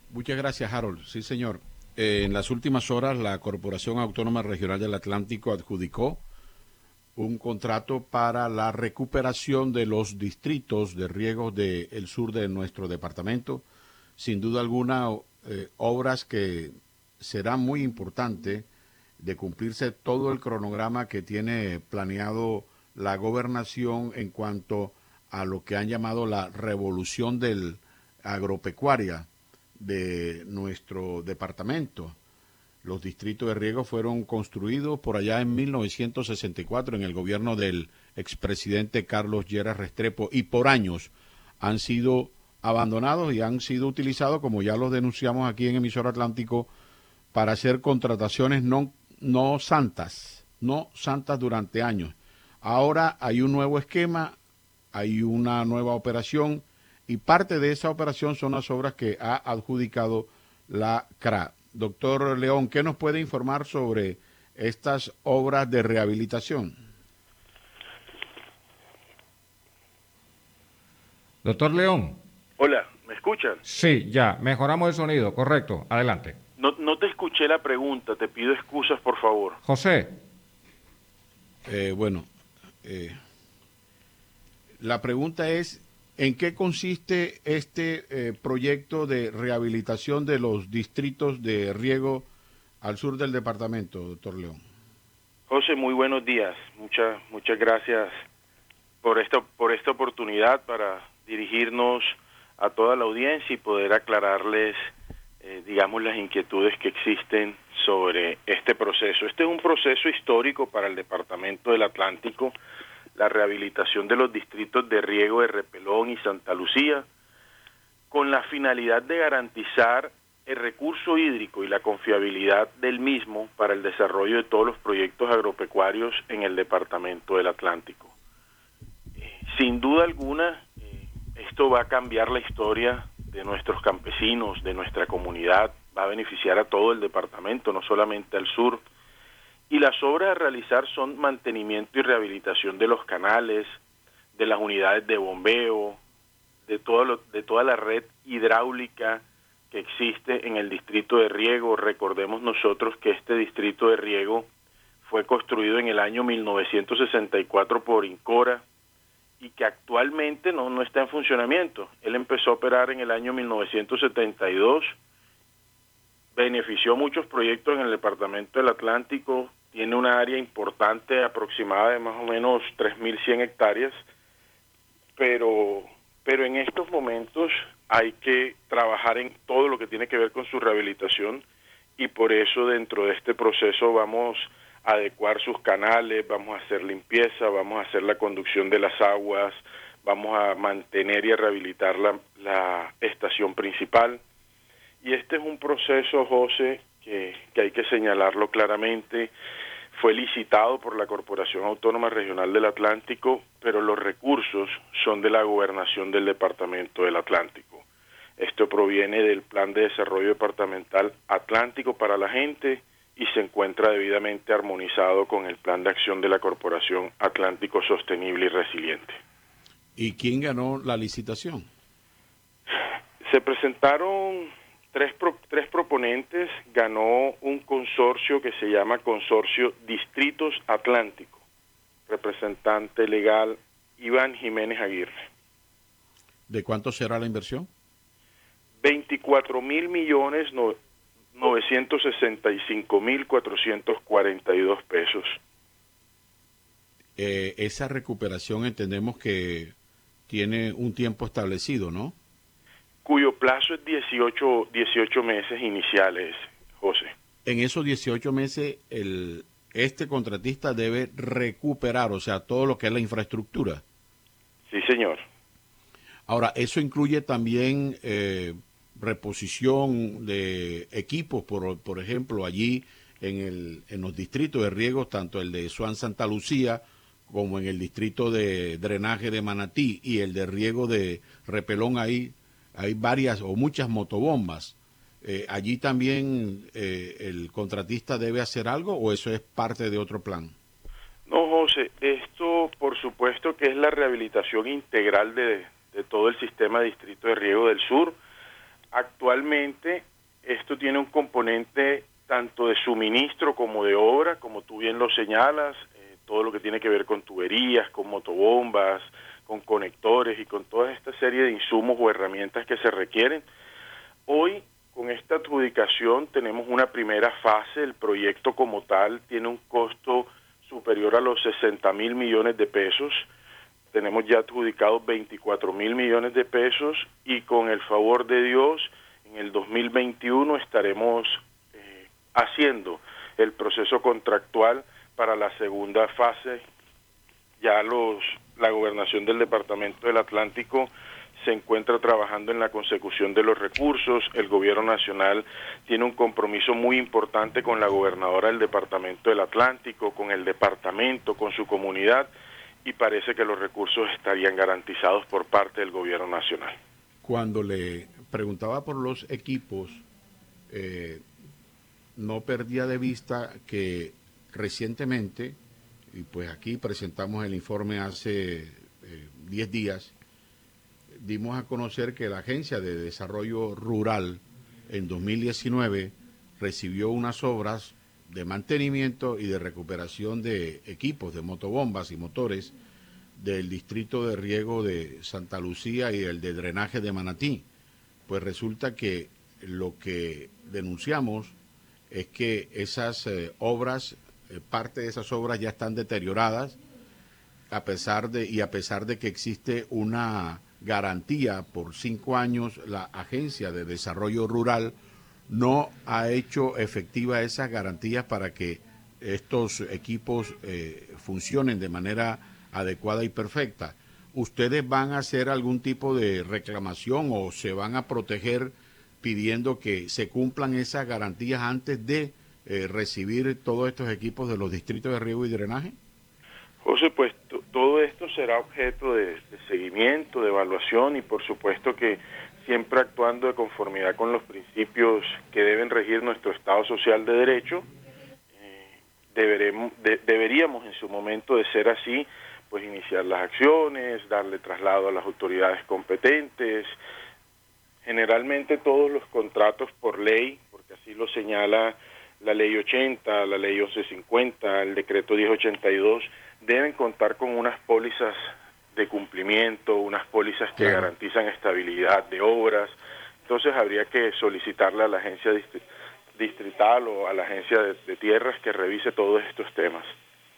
Muchas gracias, Harold. Sí, señor. En las últimas horas, la Corporación Autónoma Regional del Atlántico adjudicó un contrato para la recuperación de los distritos de riegos del sur de nuestro departamento. Sin duda alguna, obras que serán muy importantes de cumplirse todo el cronograma que tiene planeado la gobernación en cuanto a lo que han llamado la revolución del agropecuaria de nuestro departamento. Los distritos de riego fueron construidos por allá en 1964 en el gobierno del expresidente Carlos Lleras Restrepo y por años han sido abandonados y han sido utilizados, como ya los denunciamos aquí en Emisor Atlántico, para hacer contrataciones no santas, no santas durante años. Ahora hay un nuevo esquema, hay una nueva operación y parte de esa operación son las obras que ha adjudicado la CRA. Doctor León, ¿qué nos puede informar sobre estas obras de rehabilitación? Doctor León. Hola, ¿me escuchan? Sí, ya, mejoramos el sonido, correcto. Adelante. No te escuché la pregunta, te pido excusas, por favor. José. Bueno, la pregunta es, ¿en qué consiste este proyecto de rehabilitación de los distritos de riego al sur del departamento, doctor León? José, muy buenos días. Muchas gracias por esta oportunidad para dirigirnos a toda la audiencia y poder aclararles, digamos, las inquietudes que existen sobre este proceso. Este es un proceso histórico para el Departamento del Atlántico, la rehabilitación de los distritos de riego de Repelón y Santa Lucía, con la finalidad de garantizar el recurso hídrico y la confiabilidad del mismo para el desarrollo de todos los proyectos agropecuarios en el Departamento del Atlántico. Sin duda alguna, esto va a cambiar la historia de nuestros campesinos, de nuestra comunidad, va a beneficiar a todo el departamento, no solamente al sur. Y las obras a realizar son mantenimiento y rehabilitación de los canales, de las unidades de bombeo, de toda la red hidráulica que existe en el distrito de riego. Recordemos nosotros que este distrito de riego fue construido en el año 1964 por Incora y que actualmente no está en funcionamiento. Él empezó a operar en el año 1972, benefició muchos proyectos en el departamento del Atlántico, tiene una área importante aproximada de más o menos 3.100 hectáreas, pero en estos momentos hay que trabajar en todo lo que tiene que ver con su rehabilitación y por eso dentro de este proceso vamos a adecuar sus canales, vamos a hacer limpieza, vamos a hacer la conducción de las aguas, vamos a mantener y a rehabilitar la estación principal. Y este es un proceso, José, que hay que señalarlo claramente. Fue licitado por la Corporación Autónoma Regional del Atlántico, pero los recursos son de la Gobernación del Departamento del Atlántico. Esto proviene del Plan de Desarrollo Departamental Atlántico para la Gente y se encuentra debidamente armonizado con el Plan de Acción de la Corporación Atlántico Sostenible y Resiliente. ¿Y quién ganó la licitación? Se presentaron tres proponentes, ganó un consorcio que se llama Consorcio Distritos Atlántico, representante legal Iván Jiménez Aguirre. ¿De cuánto será la inversión? 24.965.442 pesos. Esa recuperación entendemos que tiene un tiempo establecido, ¿no? Cuyo plazo es 18 meses iniciales, José. En esos 18 meses, este contratista debe recuperar, o sea, todo lo que es la infraestructura. Sí, señor. Ahora, eso incluye también reposición de equipos, por ejemplo, allí en los distritos de riego, tanto el de Suan Santa Lucía como en el distrito de drenaje de Manatí y el de riego de Repelón, hay varias o muchas motobombas. ¿Allí también el contratista debe hacer algo o eso es parte de otro plan? No, José, esto por supuesto que es la rehabilitación integral de todo el sistema de distrito de riego del sur. Actualmente esto tiene un componente tanto de suministro como de obra, como tú bien lo señalas, todo lo que tiene que ver con tuberías, con motobombas, con conectores y con toda esta serie de insumos o herramientas que se requieren. Hoy, con esta adjudicación, tenemos una primera fase. El proyecto como tal tiene un costo superior a los 60.000 millones de pesos. Tenemos ya adjudicados 24.000 millones de pesos y con el favor de Dios, en el 2021 estaremos haciendo el proceso contractual para la segunda fase. Ya la gobernación del Departamento del Atlántico se encuentra trabajando en la consecución de los recursos. El gobierno nacional tiene un compromiso muy importante con la gobernadora del Departamento del Atlántico, con el departamento, con su comunidad, y parece que los recursos estarían garantizados por parte del gobierno nacional. Cuando le preguntaba por los equipos, no perdía de vista que recientemente, y pues aquí presentamos el informe hace 10 días, dimos a conocer que la Agencia de Desarrollo Rural en 2019 recibió unas obras de mantenimiento y de recuperación de equipos, de motobombas y motores del distrito de riego de Santa Lucía y el de drenaje de Manatí. Pues resulta que lo que denunciamos es que esas obras, parte de esas obras ya están deterioradas, a pesar de que existe una garantía por 5 años. La Agencia de Desarrollo Rural no ha hecho efectiva esas garantías para que estos equipos funcionen de manera adecuada y perfecta. ¿Ustedes van a hacer algún tipo de reclamación o se van a proteger pidiendo que se cumplan esas garantías antes de recibir todos estos equipos de los distritos de riego y drenaje? José, pues todo esto será objeto de seguimiento, de evaluación y por supuesto que siempre actuando de conformidad con los principios que deben regir nuestro Estado Social de Derecho. Deberíamos en su momento, de ser así, pues iniciar las acciones, darle traslado a las autoridades competentes. Generalmente todos los contratos por ley, porque así lo señala la Ley 80, la Ley 1150, el Decreto 1082, deben contar con unas pólizas de cumplimiento, unas pólizas que garantizan estabilidad de obras. Entonces habría que solicitarle a la agencia distrital o a la agencia de tierras que revise todos estos temas.